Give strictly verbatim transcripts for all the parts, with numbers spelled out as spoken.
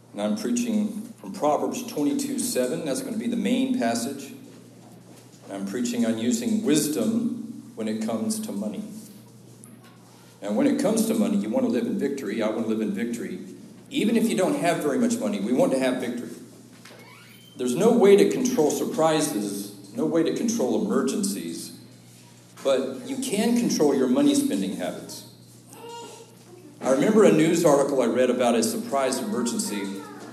And I'm preaching from Proverbs twenty-two seven. That's going to be the main passage. And I'm preaching on using wisdom when it comes to money. And when it comes to money, you want to live in victory. I want to live in victory. Even if you don't have very much money, we want to have victory. There's no way to control surprises, no way to control emergencies, but you can control your money spending habits. I remember a news article I read about a surprise emergency,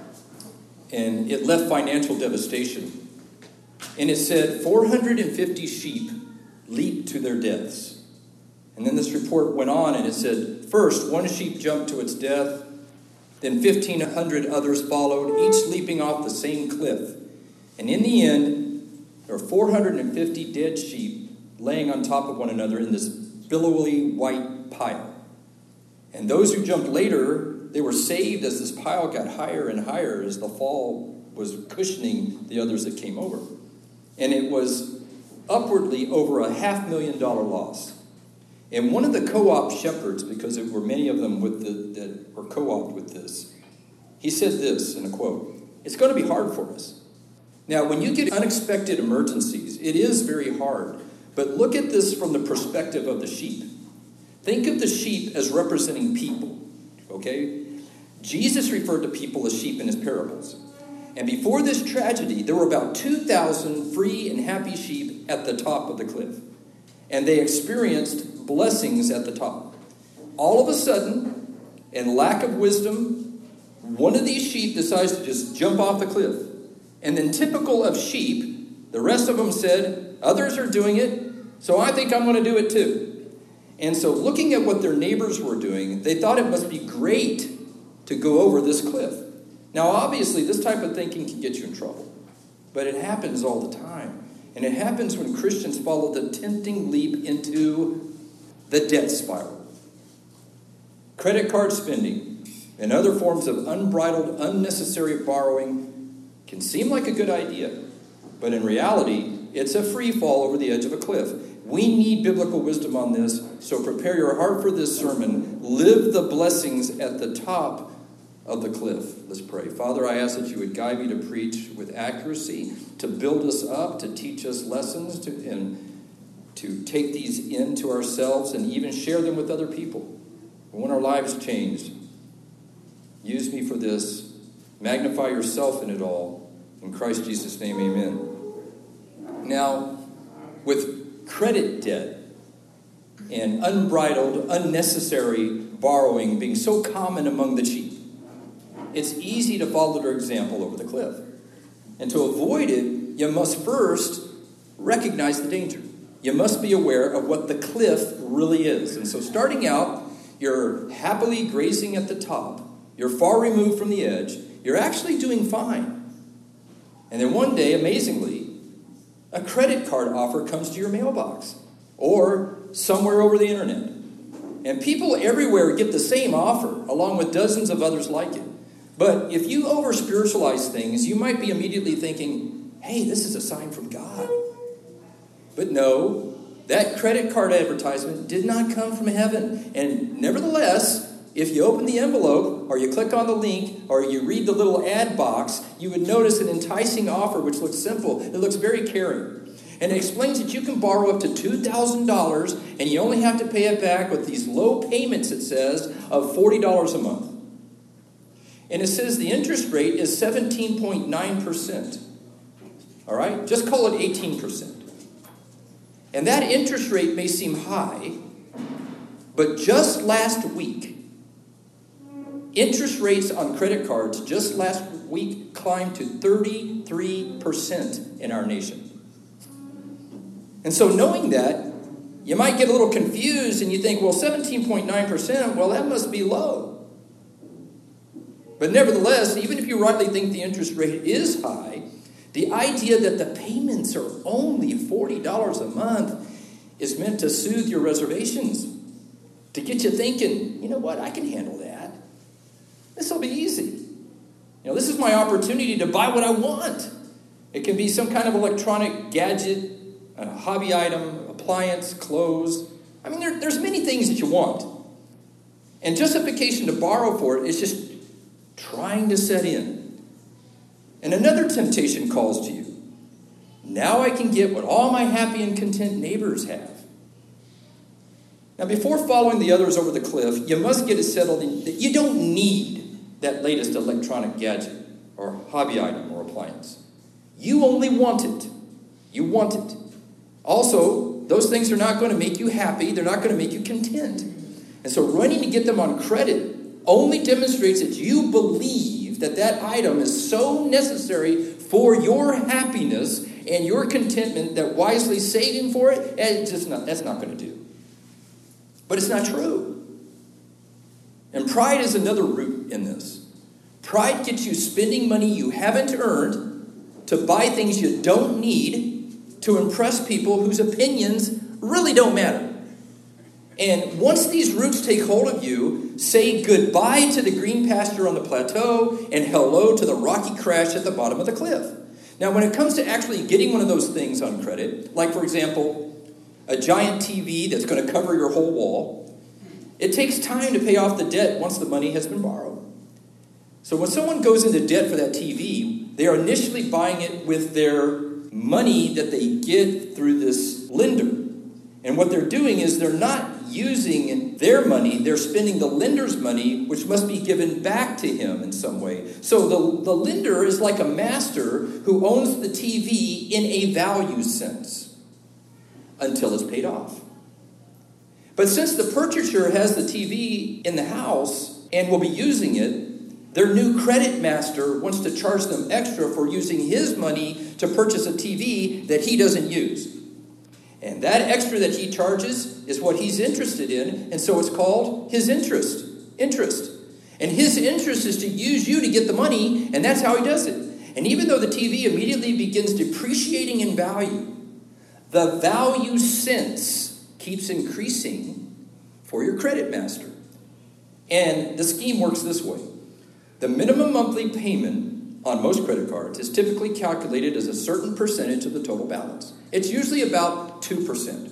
and it left financial devastation. And it said four hundred fifty sheep leaped to their deaths. And then this report went on, and it said, first, one sheep jumped to its death, then fifteen hundred others followed, each leaping off the same cliff. And in the end, there were four hundred fifty dead sheep laying on top of one another in this billowy white pile. And those who jumped later, they were saved as this pile got higher and higher as the fall was cushioning the others that came over. And it was upwardly over a half million dollar loss. And one of the co-op shepherds, because there were many of them with the, that were co-opted with this, he said this in a quote, "It's going to be hard for us." Now, when you get unexpected emergencies, it is very hard. But look at this from the perspective of the sheep. Think of the sheep as representing people, okay? Jesus referred to people as sheep in his parables. And before this tragedy, there were about two thousand free and happy sheep at the top of the cliff. And they experienced blessings at the top. All of a sudden, in lack of wisdom, one of these sheep decides to just jump off the cliff. And then typical of sheep, the rest of them said, others are doing it, so I think I'm going to do it too. And so looking at what their neighbors were doing, they thought it must be great to go over this cliff. Now, obviously, this type of thinking can get you in trouble. But it happens all the time. And it happens when Christians follow the tempting leap into the debt spiral. Credit card spending and other forms of unbridled, unnecessary borrowing can seem like a good idea. But in reality, it's a free fall over the edge of a cliff. We need biblical wisdom on this, so prepare your heart for this sermon. Live the blessings at the top of the cliff. Let's pray. Father, I ask that you would guide me to preach with accuracy, to build us up, to teach us lessons, to, and to take these into ourselves and even share them with other people. But when our lives changed, use me for this. Magnify yourself in it all. In Christ Jesus' name, amen. Now, with credit debt and unbridled, unnecessary borrowing being so common among the sheep, it's easy to follow their example over the cliff. And to avoid it, you must first recognize the danger. You must be aware of what the cliff really is. And so starting out, you're happily grazing at the top. You're far removed from the edge. You're actually doing fine. And then one day, amazingly, a credit card offer comes to your mailbox or somewhere over the internet. And people everywhere get the same offer, along with dozens of others like it. But if you over-spiritualize things, you might be immediately thinking, hey, this is a sign from God. But no, that credit card advertisement did not come from heaven. And nevertheless, if you open the envelope, or you click on the link, or you read the little ad box, you would notice an enticing offer which looks simple. It looks very caring. And it explains that you can borrow up to two thousand dollars, and you only have to pay it back with these low payments, it says, of forty dollars a month. And it says the interest rate is seventeen point nine percent. All right? Just call it eighteen percent. And that interest rate may seem high, but just last week, interest rates on credit cards just last week climbed to thirty-three percent in our nation. And so knowing that, you might get a little confused and you think, well, seventeen point nine percent, well, that must be low. But nevertheless, even if you rightly think the interest rate is high, the idea that the payments are only forty dollars a month is meant to soothe your reservations, to get you thinking, you know what, I can handle that. This will be easy. You know, this is my opportunity to buy what I want. It can be some kind of electronic gadget, a hobby item, appliance, clothes. I mean, there, there's many things that you want. And justification to borrow for it is just trying to set in. And another temptation calls to you. Now I can get what all my happy and content neighbors have. Now, before following the others over the cliff, you must get it settled in that you don't need that latest electronic gadget or hobby item or appliance. You only want it. You want it. Also, those things are not going to make you happy. They're not going to make you content. And so running to get them on credit only demonstrates that you believe that that item is so necessary for your happiness and your contentment that wisely saving for it, it's just not, that's not going to do. But it's not true. And pride is another root in this. Pride gets you spending money you haven't earned to buy things you don't need to impress people whose opinions really don't matter. And once these roots take hold of you, say goodbye to the green pasture on the plateau and hello to the rocky crash at the bottom of the cliff. Now, when it comes to actually getting one of those things on credit, like, for example, a giant T V that's going to cover your whole wall, it takes time to pay off the debt once the money has been borrowed. So when someone goes into debt for that T V, they are initially buying it with their money that they get through this lender. And what they're doing is they're not using their money, they're spending the lender's money, which must be given back to him in some way. So the, the lender is like a master who owns the T V in a value sense until it's paid off. But since the purchaser has the T V in the house and will be using it, their new credit master wants to charge them extra for using his money to purchase a T V that he doesn't use. And that extra that he charges is what he's interested in, and so it's called his interest. Interest. And his interest is to use you to get the money, and that's how he does it. And even though the T V immediately begins depreciating in value, the value sense keeps increasing for your credit master. And the scheme works this way. The minimum monthly payment on most credit cards is typically calculated as a certain percentage of the total balance. It's usually about two percent.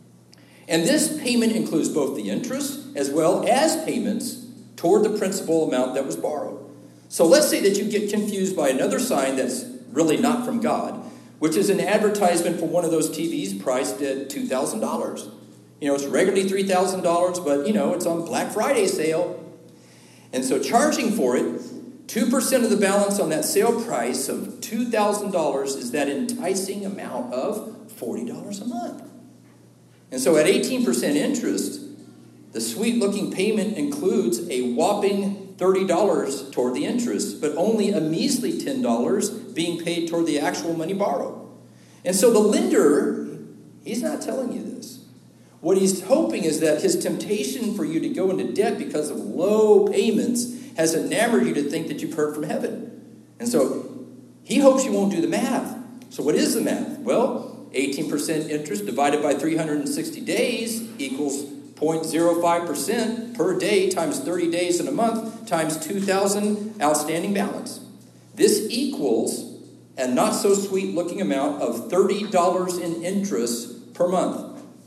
And this payment includes both the interest as well as payments toward the principal amount that was borrowed. So let's say that you get confused by another sign that's really not from God, which is an advertisement for one of those T Vs priced at two thousand dollars. You know, it's regularly three thousand dollars, but, you know, it's on Black Friday sale. And so charging for it, two percent of the balance on that sale price of two thousand dollars is that enticing amount of forty dollars a month. And so at eighteen percent interest, the sweet-looking payment includes a whopping thirty dollars toward the interest, but only a measly ten dollars being paid toward the actual money borrowed. And so the lender, he's not telling you this. What he's hoping is that his temptation for you to go into debt because of low payments has enamored you to think that you've heard from heaven. And so he hopes you won't do the math. So what is the math? Well, eighteen percent interest divided by three hundred sixty days equals zero point zero five percent per day times thirty days in a month times two thousand outstanding balance. This equals a not so sweet looking amount of thirty dollars in interest per month.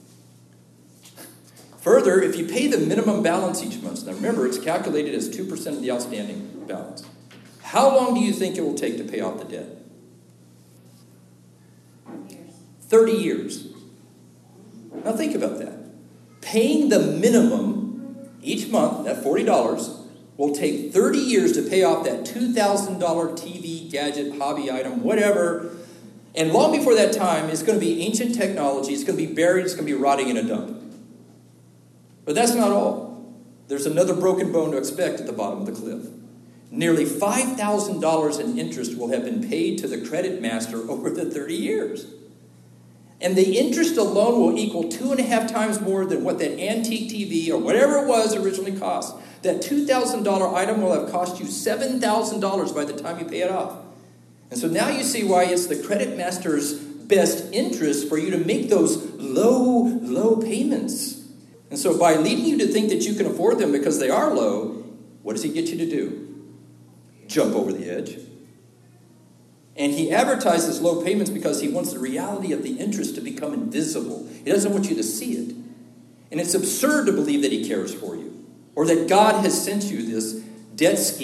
Further, if you pay the minimum balance each month, now remember it's calculated as two percent of the outstanding balance. How long do you think it will take to pay off the debt? thirty years. Now think about that. Paying the minimum each month, that forty dollars, will take thirty years to pay off that two thousand dollars T V, gadget, hobby item, whatever. And long before that time, it's going to be ancient technology. It's going to be buried. It's going to be rotting in a dump. But that's not all. There's another broken bone to expect at the bottom of the cliff. Nearly five thousand dollars in interest will have been paid to the credit master over the thirty years. And the interest alone will equal two and a half times more than what that antique T V or whatever it was originally cost. That two thousand dollars item will have cost you seven thousand dollars by the time you pay it off. And so now you see why it's the credit master's best interest for you to make those low, low payments. And so by leading you to think that you can afford them because they are low, what does he get you to do? Jump over the edge. And he advertises low payments because he wants the reality of the interest to become invisible. He doesn't want you to see it. And it's absurd to believe that he cares for you or that God has sent you this debt scheme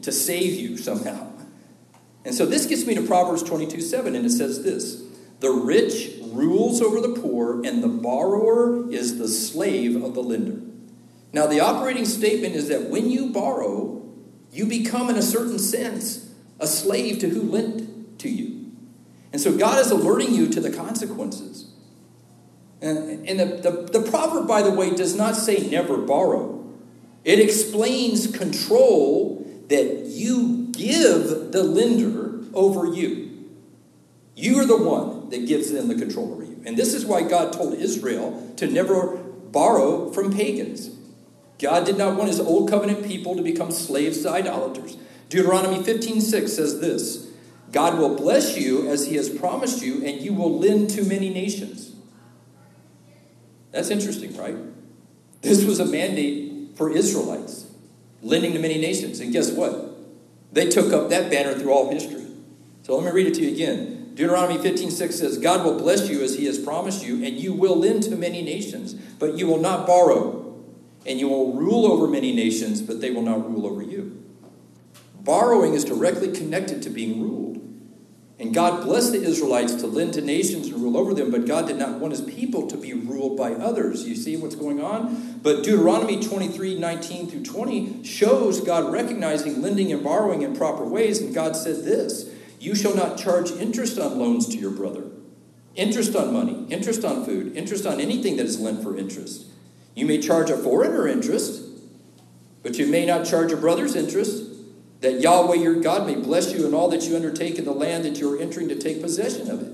to save you somehow. And so this gets me to Proverbs twenty-two seven, and it says this: the rich rules over the poor, and the borrower is the slave of the lender. Now, the operating statement is that when you borrow, you become, in a certain sense, a slave to who lent to you. And so God is alerting you to the consequences. And, and the, the, the proverb, by the way, does not say never borrow. It explains control that you give the lender over you. You are the one that gives them the control over you. And this is why God told Israel to never borrow from pagans. God did not want his old covenant people to become slaves to idolaters. Deuteronomy fifteen six says this: God will bless you as he has promised you, and you will lend to many nations. That's interesting, right? This was a mandate for Israelites, lending to many nations. And guess what? They took up that banner through all history. So let me read it to you again. Deuteronomy fifteen six says, God will bless you as he has promised you, and you will lend to many nations, but you will not borrow. And you will rule over many nations, but they will not rule over you. Borrowing is directly connected to being ruled. And God blessed the Israelites to lend to nations and rule over them, but God did not want his people to be ruled by others. You see what's going on? But Deuteronomy twenty-three nineteen through twenty shows God recognizing lending and borrowing in proper ways. And God said this: you shall not charge interest on loans to your brother, interest on money, interest on food, interest on anything that is lent for interest. You may charge a foreigner interest, but you may not charge a brother's interest, that Yahweh your God may bless you in all that you undertake in the land that you are entering to take possession of it.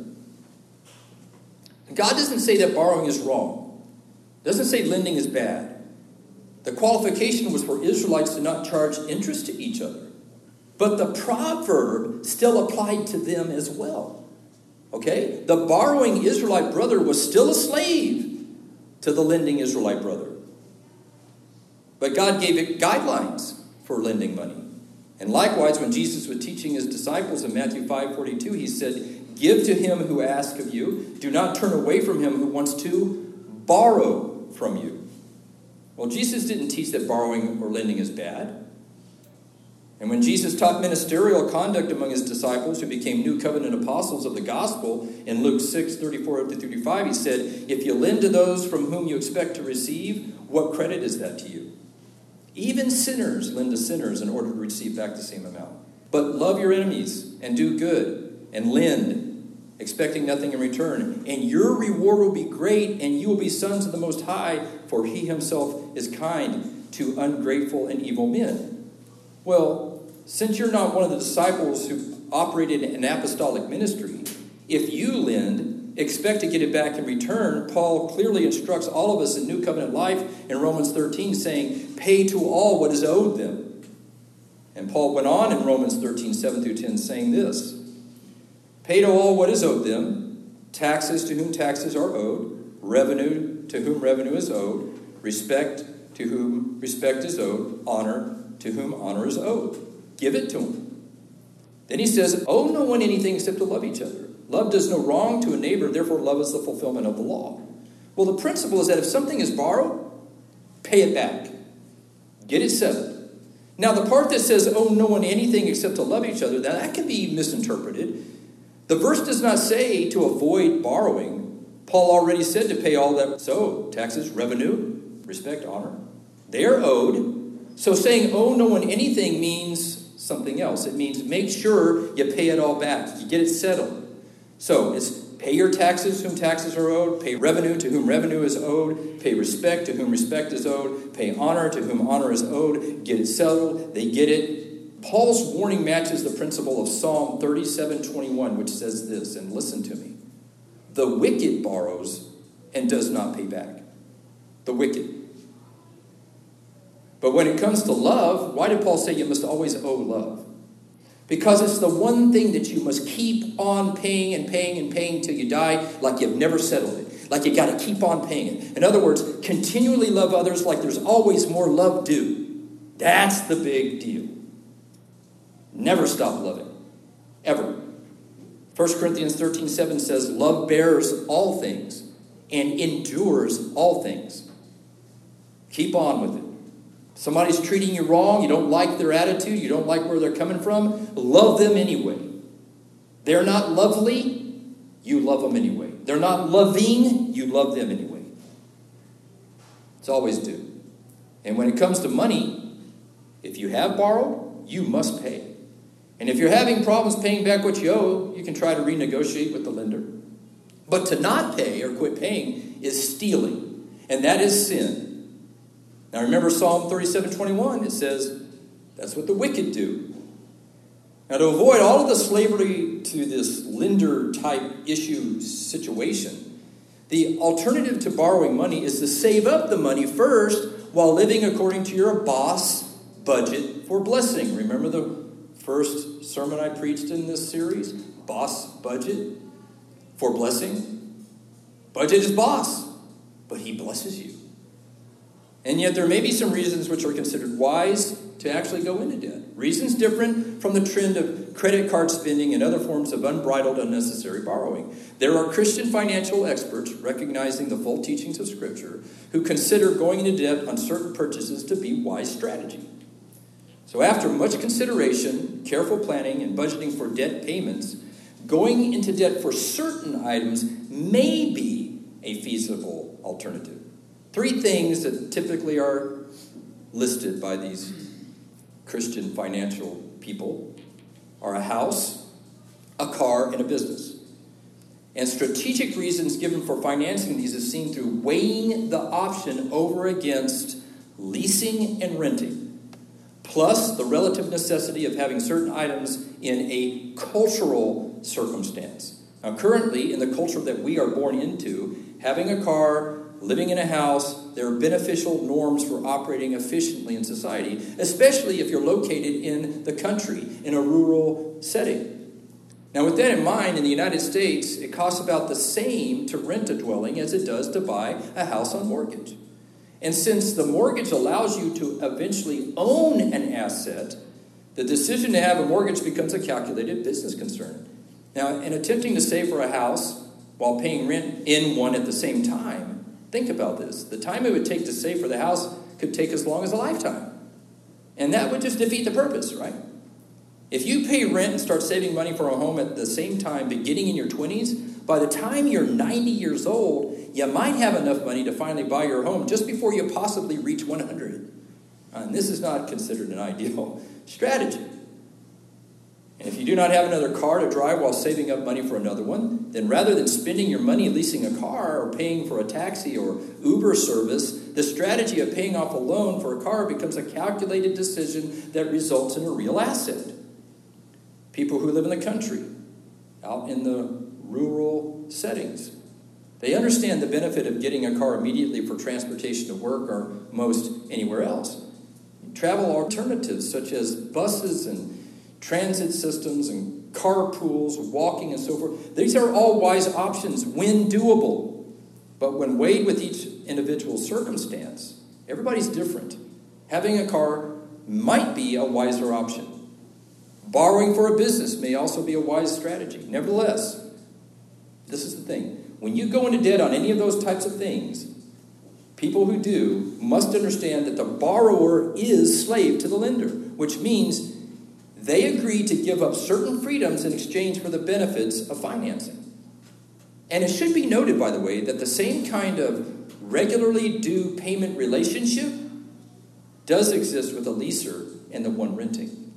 God doesn't say that borrowing is wrong. Doesn't say lending is bad. The qualification was for Israelites to not charge interest to each other. But the proverb still applied to them as well. Okay? The borrowing Israelite brother was still a slave to the lending Israelite brother. But God gave it guidelines for lending money. And likewise, when Jesus was teaching his disciples in Matthew five forty-two, he said, give to him who asks of you. Do not turn away from him who wants to borrow from you. Well, Jesus didn't teach that borrowing or lending is bad. And when Jesus taught ministerial conduct among his disciples who became new covenant apostles of the gospel in Luke six thirty-four to thirty-five, he said, if you lend to those from whom you expect to receive, what credit is that to you? Even sinners lend to sinners in order to receive back the same amount. But love your enemies and do good and lend, expecting nothing in return. And your reward will be great, and you will be sons of the Most High, for he himself is kind to ungrateful and evil men. Well, since you're not one of the disciples who operated an apostolic ministry, if you lend, expect to get it back in return. Paul clearly instructs all of us in New Covenant life in Romans thirteen, saying, pay to all what is owed them. And Paul went on in Romans thirteen, seven through ten, saying this: pay to all what is owed them, taxes to whom taxes are owed, revenue to whom revenue is owed, respect to whom respect is owed, honor to whom honor is owed. Give it to them. Then he says, owe no one anything except to love each other. Love does no wrong to a neighbor, therefore love is the fulfillment of the law. Well, the principle is that if something is borrowed, pay it back. Get it settled. Now, the part that says, owe no one anything except to love each other, that can be misinterpreted. The verse does not say to avoid borrowing. Paul already said to pay all that's owed. Taxes, revenue, respect, honor. They are owed. So saying owe no one anything means something else. It means make sure you pay it all back. You get it settled. So it's pay your taxes whom taxes are owed, pay revenue to whom revenue is owed, pay respect to whom respect is owed, pay honor to whom honor is owed, get it settled, they get it. Paul's warning matches the principle of Psalm thirty-seven twenty-one, which says this, and listen to me. The wicked borrows and does not pay back. The wicked. But when it comes to love, why did Paul say you must always owe love? Because it's the one thing that you must keep on paying and paying and paying till you die, like you've never settled it. Like you got to keep on paying it. In other words, continually love others like there's always more love due. That's the big deal. Never stop loving. Ever. First Corinthians thirteen seven says, love bears all things and endures all things. Keep on with it. Somebody's treating you wrong, you don't like their attitude, you don't like where they're coming from, love them anyway. They're not lovely, you love them anyway. They're not loving, you love them anyway. It's always do. And when it comes to money, if you have borrowed, you must pay. And if you're having problems paying back what you owe, you can try to renegotiate with the lender. But to not pay or quit paying is stealing, and that is sin. Now remember Psalm thirty-seven twenty-one, it says, that's what the wicked do. Now to avoid all of the slavery to this lender-type issue situation, the alternative to borrowing money is to save up the money first while living according to your boss budget for blessing. Remember the first sermon I preached in this series? Boss budget for blessing. Budget is boss, but he blesses you. And yet there may be some reasons which are considered wise to actually go into debt. Reasons different from the trend of credit card spending and other forms of unbridled, unnecessary borrowing. There are Christian financial experts recognizing the full teachings of Scripture who consider going into debt on certain purchases to be wise strategy. So after much consideration, careful planning, and budgeting for debt payments, going into debt for certain items may be a feasible alternative. Three things that typically are listed by these Christian financial people are a house, a car, and a business. And strategic reasons given for financing these is seen through weighing the option over against leasing and renting, plus the relative necessity of having certain items in a cultural circumstance. Now, currently, in the culture that we are born into, having a car, living in a house, there are beneficial norms for operating efficiently in society, especially if you're located in the country, in a rural setting. Now, with that in mind, in the United States, it costs about the same to rent a dwelling as it does to buy a house on mortgage. And since the mortgage allows you to eventually own an asset, the decision to have a mortgage becomes a calculated business concern. Now, in attempting to save for a house while paying rent in one at the same time, think about this. The time it would take to save for the house could take as long as a lifetime. And that would just defeat the purpose, right? If you pay rent and start saving money for a home at the same time, beginning in your twenties, by the time you're ninety years old, you might have enough money to finally buy your home just before you possibly reach one hundred. And this is not considered an ideal strategy. And if you do not have another car to drive while saving up money for another one, then rather than spending your money leasing a car or paying for a taxi or Uber service, the strategy of paying off a loan for a car becomes a calculated decision that results in a real asset. People who live in the country, out in the rural settings, they understand the benefit of getting a car immediately for transportation to work or most anywhere else. Travel alternatives such as buses and transit systems and carpools, walking and so forth. These are all wise options when doable. But when weighed with each individual circumstance, everybody's different. Having a car might be a wiser option. Borrowing for a business may also be a wise strategy. Nevertheless, this is the thing. When you go into debt on any of those types of things, people who do must understand that the borrower is slave to the lender, which means they agree to give up certain freedoms in exchange for the benefits of financing. And it should be noted, by the way, that the same kind of regularly due payment relationship does exist with a leaser and the one renting.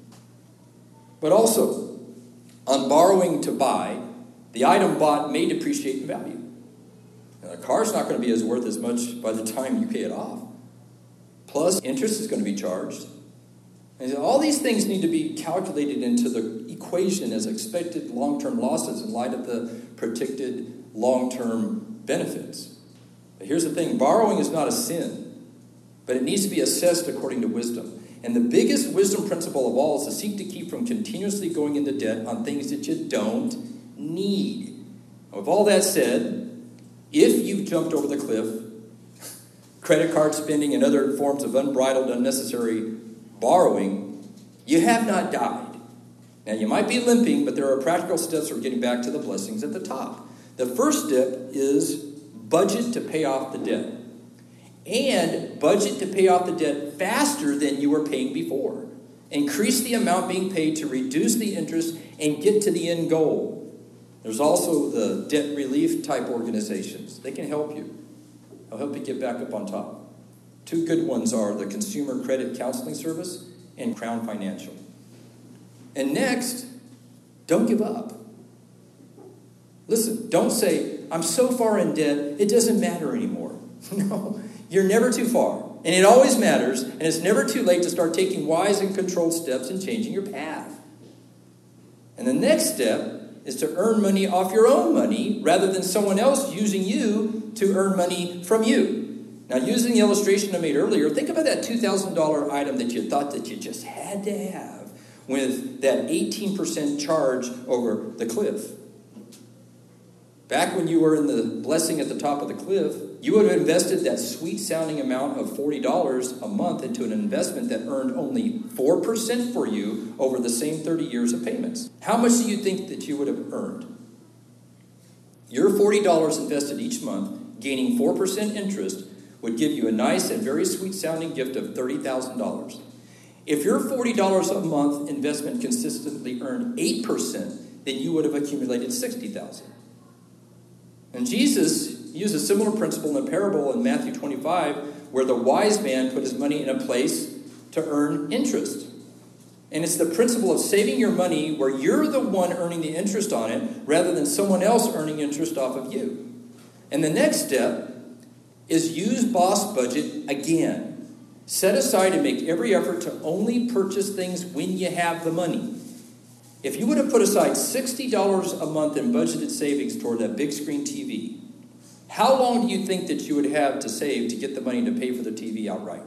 But also, on borrowing to buy, the item bought may depreciate in value. Now, the car's not going to be as worth as much by the time you pay it off. Plus, interest is going to be charged. And all these things need to be calculated into the equation as expected long-term losses in light of the predicted long-term benefits. But here's the thing. Borrowing is not a sin, but it needs to be assessed according to wisdom. And the biggest wisdom principle of all is to seek to keep from continuously going into debt on things that you don't need. With all that said, if you've jumped over the cliff, credit card spending and other forms of unbridled, unnecessary borrowing, you have not died. Now, you might be limping, but there are practical steps for getting back to the blessings at the top. The first step is budget to pay off the debt. And budget to pay off the debt faster than you were paying before. Increase the amount being paid to reduce the interest and get to the end goal. There's also the debt relief type organizations. They can help you. They'll help you get back up on top. Two good ones are the Consumer Credit Counseling Service and Crown Financial. And next, don't give up. Listen, don't say, I'm so far in debt, it doesn't matter anymore. No, you're never too far. And it always matters, and it's never too late to start taking wise and controlled steps in changing your path. And the next step is to earn money off your own money rather than someone else using you to earn money from you. Now, using the illustration I made earlier, think about that two thousand dollars item that you thought that you just had to have with that eighteen percent charge over the cliff. Back when you were in the blessing at the top of the cliff, you would have invested that sweet-sounding amount of forty dollars a month into an investment that earned only four percent for you over the same thirty years of payments. How much do you think that you would have earned? Your forty dollars invested each month, gaining four percent interest, would give you a nice and very sweet-sounding gift of thirty thousand dollars. If your forty dollars a month investment consistently earned eight percent, then you would have accumulated sixty thousand dollars. And Jesus used a similar principle in a parable in Matthew twenty-five, where the wise man put his money in a place to earn interest. And it's the principle of saving your money where you're the one earning the interest on it rather than someone else earning interest off of you. And the next step is use Boss Budget again. Set aside and make every effort to only purchase things when you have the money. If you would have put aside sixty dollars a month in budgeted savings toward that big screen T V, how long do you think that you would have to save to get the money to pay for the T V outright?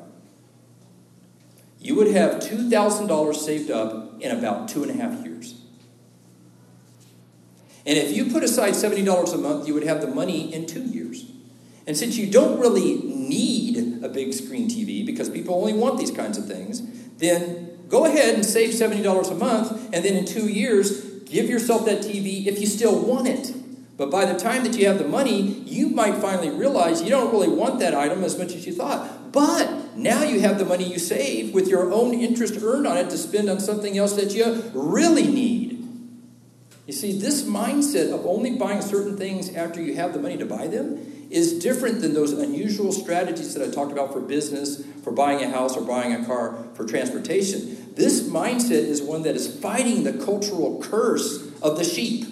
You would have two thousand dollars saved up in about two and a half years. And if you put aside seventy dollars a month, you would have the money in two years. And since you don't really need a big screen T V, because people only want these kinds of things, then go ahead and save seventy dollars a month, and then in two years, give yourself that T V if you still want it. But by the time that you have the money, you might finally realize you don't really want that item as much as you thought. But now you have the money you saved with your own interest earned on it to spend on something else that you really need. You see, this mindset of only buying certain things after you have the money to buy them is different than those unusual strategies that I talked about for business, for buying a house or buying a car, for transportation. This mindset is one that is fighting the cultural curse of the sheep.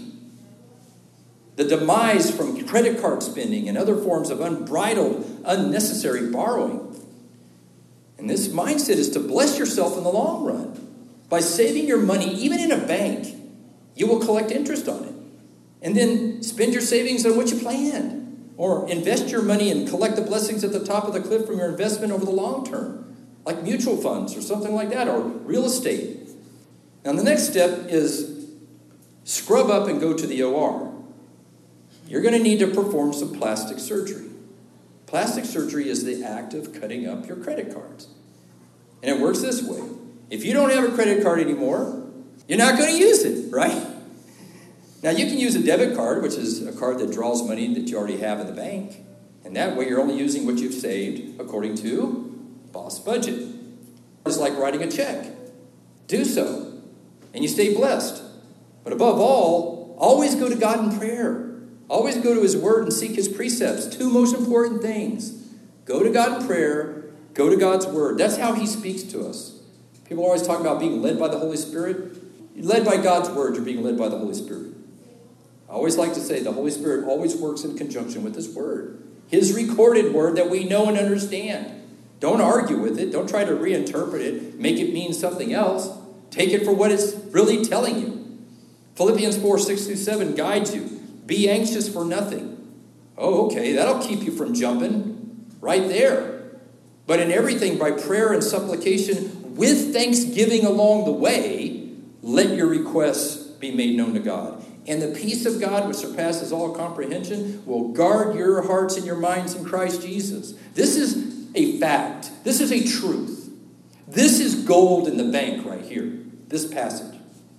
The demise from credit card spending and other forms of unbridled, unnecessary borrowing. And this mindset is to bless yourself in the long run. By saving your money, even in a bank, you will collect interest on it. And then spend your savings on what you planned. Or invest your money and collect the blessings at the top of the cliff from your investment over the long term, like mutual funds or something like that, or real estate. Now, the next step is scrub up and go to the O R. You're going to need to perform some plastic surgery. Plastic surgery is the act of cutting up your credit cards. And it works this way. If you don't have a credit card anymore, you're not going to use it, right? Now, you can use a debit card, which is a card that draws money that you already have in the bank. And that way, you're only using what you've saved according to Boss Budget. It's like writing a check. Do so, and you stay blessed. But above all, always go to God in prayer. Always go to His Word and seek His precepts. Two most important things. Go to God in prayer. Go to God's Word. That's how He speaks to us. People always talk about being led by the Holy Spirit. You're led by God's Word. You're being led by the Holy Spirit. I always like to say the Holy Spirit always works in conjunction with His Word. His recorded Word that we know and understand. Don't argue with it. Don't try to reinterpret it. Make it mean something else. Take it for what it's really telling you. Philippians four, six through seven guides you. Be anxious for nothing. Oh, okay, that'll keep you from jumping right there. But in everything, by prayer and supplication, with thanksgiving along the way, let your requests be made known to God. And the peace of God, which surpasses all comprehension, will guard your hearts and your minds in Christ Jesus. This is a fact. This is a truth. This is gold in the bank right here, this passage.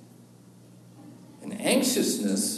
And anxiousness,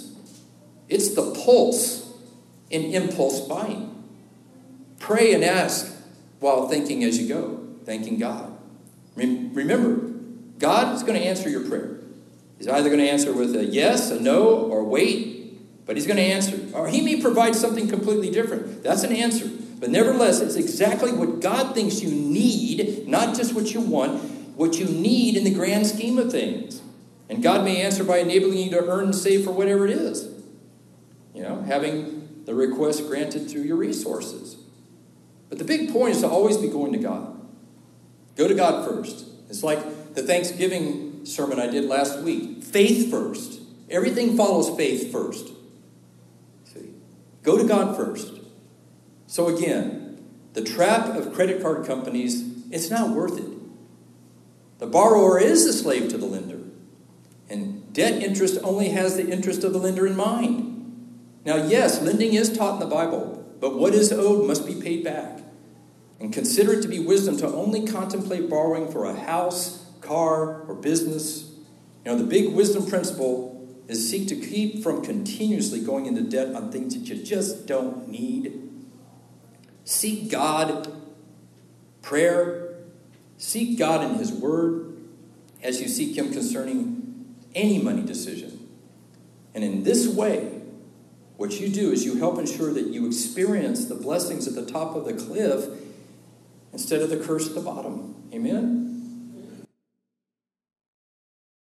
it's the pulse in impulse buying. Pray and ask while thinking as you go, thanking God. Remember, God is going to answer your prayer. He's either going to answer with a yes, a no, or wait, but he's going to answer. Or he may provide something completely different. That's an answer. But nevertheless, it's exactly what God thinks you need, not just what you want, what you need in the grand scheme of things. And God may answer by enabling you to earn and save for whatever it is. You know, having the request granted through your resources. But the big point is to always be going to God. Go to God first. It's like the Thanksgiving sermon I did last week. Faith first. Everything follows faith first. See? Go to God first. So again, the trap of credit card companies, it's not worth it. The borrower is a slave to the lender. And debt interest only has the interest of the lender in mind. Now, yes, lending is taught in the Bible, but what is owed must be paid back. And consider it to be wisdom to only contemplate borrowing for a house, car, or business. You know, the big wisdom principle is seek to keep from continuously going into debt on things that you just don't need. Seek God, prayer, seek God in his word as you seek him concerning any money decision. And in this way, what you do is you help ensure that you experience the blessings at the top of the cliff instead of the curse at the bottom. Amen?